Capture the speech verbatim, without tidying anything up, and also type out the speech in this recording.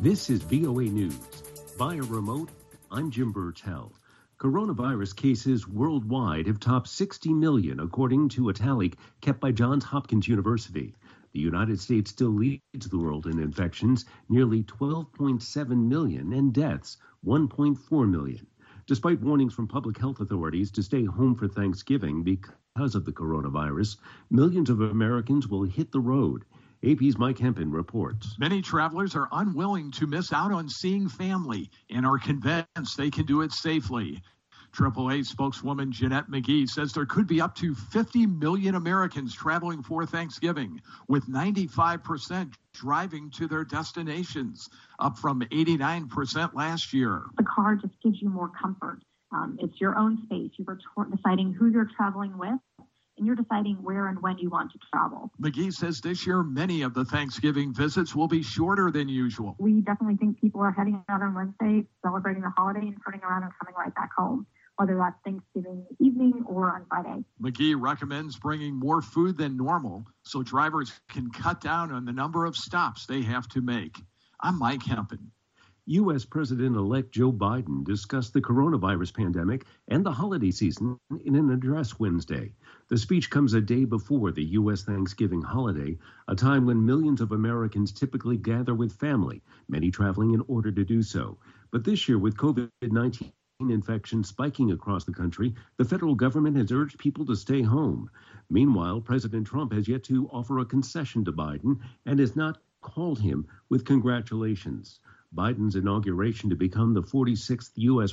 This is V O A News. Via remote, I'm Jim Burtell. Coronavirus cases worldwide have topped sixty million, according to a tally kept by Johns Hopkins University. The United States still leads the world in infections, nearly twelve point seven million, and deaths, one point four million. Despite warnings from public health authorities to stay home for Thanksgiving because of the coronavirus, millions of Americans will hit the road. A P's Mike Hempen reports. Many travelers are unwilling to miss out on seeing family and are convinced they can do it safely. triple A spokeswoman Jeanette McGee says there could be up to fifty million Americans traveling for Thanksgiving, with ninety-five percent driving to their destinations, up from eighty-nine percent last year. The car just gives you more comfort. Um, it's your own space. You are t- deciding who you're traveling with, and you're deciding where and when you want to travel. McGee says this year many of the Thanksgiving visits will be shorter than usual. We definitely think people are heading out on Wednesday, celebrating the holiday, and turning around and coming right back home, whether that's Thanksgiving evening or on Friday. McGee recommends bringing more food than normal so drivers can cut down on the number of stops they have to make. I'm Mike Hempen. U S. President-elect Joe Biden discussed the coronavirus pandemic and the holiday season in an address Wednesday. The speech comes a day before the U S. Thanksgiving holiday, a time when millions of Americans typically gather with family, many traveling in order to do so. But this year, with covid nineteen infections spiking across the country, the federal government has urged people to stay home. Meanwhile, President Trump has yet to offer a concession to Biden and has not called him with congratulations. Biden's inauguration to become the forty-sixth U S